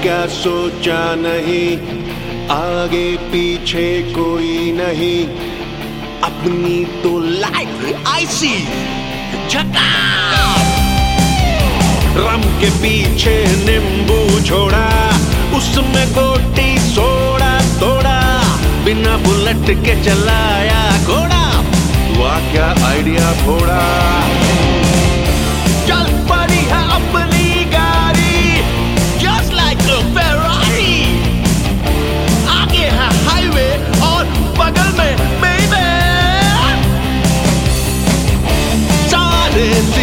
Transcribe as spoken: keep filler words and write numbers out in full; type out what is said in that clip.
क्या सोचा नहीं, आगे पीछे कोई नहीं, अपनी तो लाइफ आईसी झकास। रम के पीछे नींबू छोड़ा, उसमें गोटी सोड़ा तोड़ा, बिना बुलेट के चलाया घोड़ा, वाह क्या आइडिया फोड़ा। चल पड़ी है अपनी गाड़ी just like a Ferrari, आगे है हाईवे और बगल में बेबे सारे